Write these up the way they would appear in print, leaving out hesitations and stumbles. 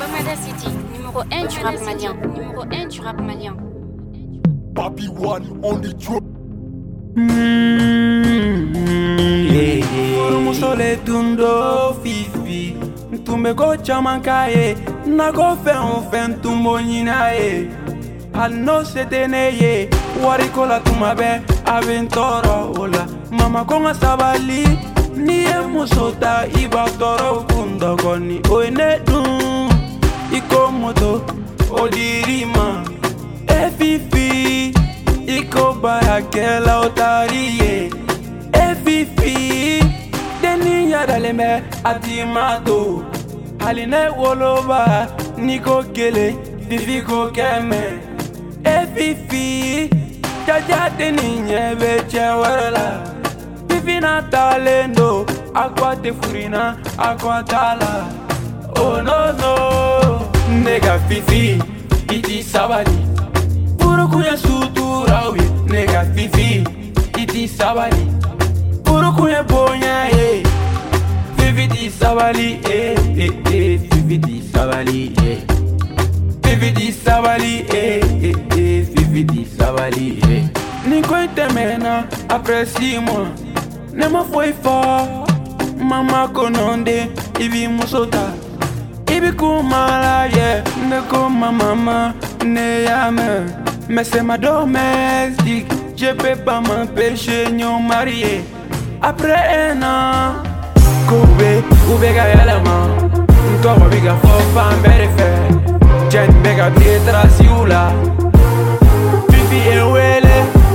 Commander City, numéro 1 du rap malien. Numéro 1 du rap malien. Papi One on the drop. Musole tundo fifi Ntumbe ko chamanka ye Nako fen tumbo nyina ye Alno setene ye Wariko la tumabe Aventoro ola Mama konga sabali Niye musota iba toro kundo koni Oine dun Iko moto Odirima E fifi Iko baya kela otariye E fifi Deni yadaleme atimato Haline woloba Niko kele Fifi ko keme E fifi Jaja deni nyebe chewarela Fifi na talendo Aqua te furina Aqua tala Oh no no Nega fifi Iti sabali Puro kuya suturawi Nega fifi Iti sabali Puro kuya bonya eh Fifi di sabali Fifi di sabali Fifi di sabali Fifi di sabali Niko itemena Apresse-moi Ne me foi fort Mama kononde Ibi musota Ibi kumala yeah Ne koma mama Ne yame Mais c'est ma domestique Je peux pas m'empêcher Nyon marié Après un an Koube Ubega yalama Ntoko biga fofa mbere fe Jen bega pietra siula Fifi ewele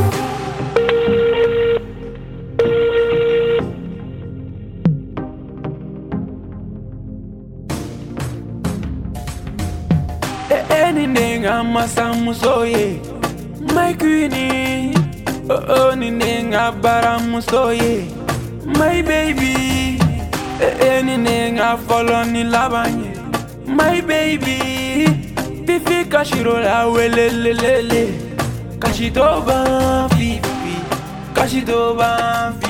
Ninenga masamusoye My queenie Oh ninenga baramusoye My baby Ninenga follow ni labanye My baby Fifi kashiro la welelelele Kashitoba Fifi Kashitoba